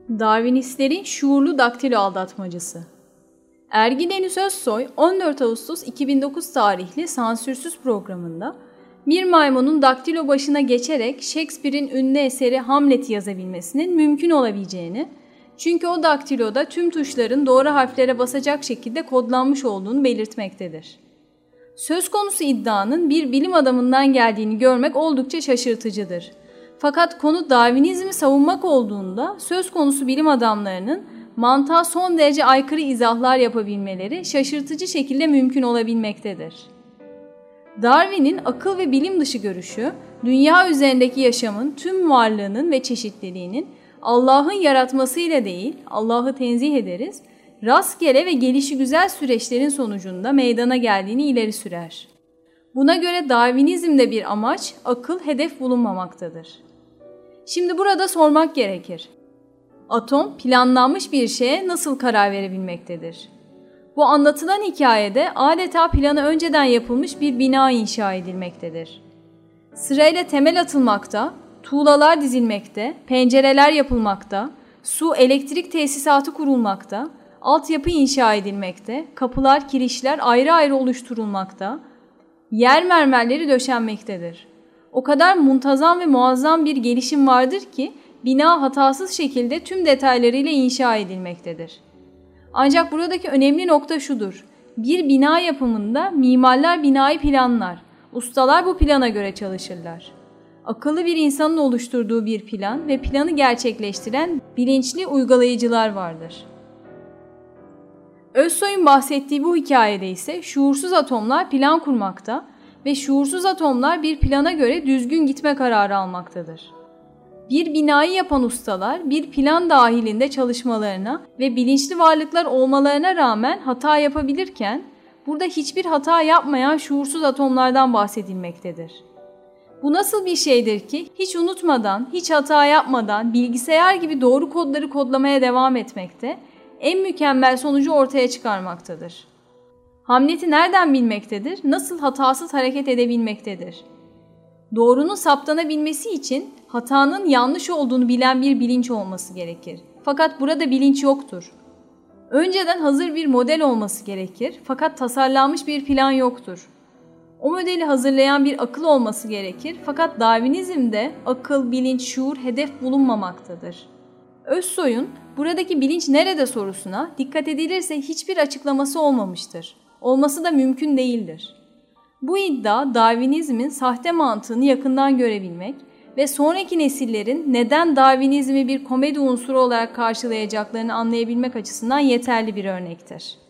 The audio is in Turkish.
Darwinistlerin şuurlu daktilo aldatmacası. Ergin Deniz Özsoy 14 Ağustos 2009 tarihli sansürsüz programında bir maymunun daktilo başına geçerek Shakespeare'in ünlü eseri Hamlet'i yazabilmesinin mümkün olabileceğini, çünkü o daktiloda tüm tuşların doğru harflere basacak şekilde kodlanmış olduğunu belirtmektedir. Söz konusu iddianın bir bilim adamından geldiğini görmek oldukça şaşırtıcıdır. Fakat konu Darwinizmi savunmak olduğunda söz konusu bilim adamlarının mantığa son derece aykırı izahlar yapabilmeleri şaşırtıcı şekilde mümkün olabilmektedir. Darwin'in akıl ve bilim dışı görüşü, dünya üzerindeki yaşamın tüm varlığının ve çeşitliliğinin Allah'ın yaratmasıyla değil, Allah'ı tenzih ederiz, rastgele ve gelişigüzel süreçlerin sonucunda meydana geldiğini ileri sürer. Buna göre Darwinizmde bir amaç, akıl, hedef bulunmamaktadır. Şimdi burada sormak gerekir. Atom planlanmış bir şeye nasıl karar verebilmektedir? Bu anlatılan hikayede adeta planı önceden yapılmış bir bina inşa edilmektedir. Sırayla temel atılmakta, tuğlalar dizilmekte, pencereler yapılmakta, su, elektrik tesisatı kurulmakta, altyapı inşa edilmekte, kapılar, kirişler ayrı ayrı oluşturulmakta, yer mermerleri döşenmektedir. O kadar muntazam ve muazzam bir gelişim vardır ki bina hatasız şekilde tüm detaylarıyla inşa edilmektedir. Ancak buradaki önemli nokta şudur: bir bina yapımında mimarlar binayı planlar, ustalar bu plana göre çalışırlar. Akıllı bir insanın oluşturduğu bir plan ve planı gerçekleştiren bilinçli uygulayıcılar vardır. Özsoy'un bahsettiği bu hikayede ise şuursuz atomlar plan kurmakta ve şuursuz atomlar bir plana göre düzgün gitme kararı almaktadır. Bir binayı yapan ustalar bir plan dahilinde çalışmalarına ve bilinçli varlıklar olmalarına rağmen hata yapabilirken, burada hiçbir hata yapmayan şuursuz atomlardan bahsedilmektedir. Bu nasıl bir şeydir ki hiç unutmadan, hiç hata yapmadan bilgisayar gibi doğru kodları kodlamaya devam etmekte, en mükemmel sonucu ortaya çıkarmaktadır. Hamlet'i nereden bilmektedir? Nasıl hatasız hareket edebilmektedir? Doğrunun saptanabilmesi için hatanın yanlış olduğunu bilen bir bilinç olması gerekir. Fakat burada bilinç yoktur. Önceden hazır bir model olması gerekir fakat tasarlanmış bir plan yoktur. O modeli hazırlayan bir akıl olması gerekir fakat Darwinizmde akıl, bilinç, şuur, hedef bulunmamaktadır. Özsoy'un buradaki bilinç nerede sorusuna dikkat edilirse hiçbir açıklaması olmamıştır. Olması da mümkün değildir. Bu iddia Darwinizmin sahte mantığını yakından görebilmek ve sonraki nesillerin neden Darwinizmi bir komedi unsuru olarak karşılayacaklarını anlayabilmek açısından yeterli bir örnektir.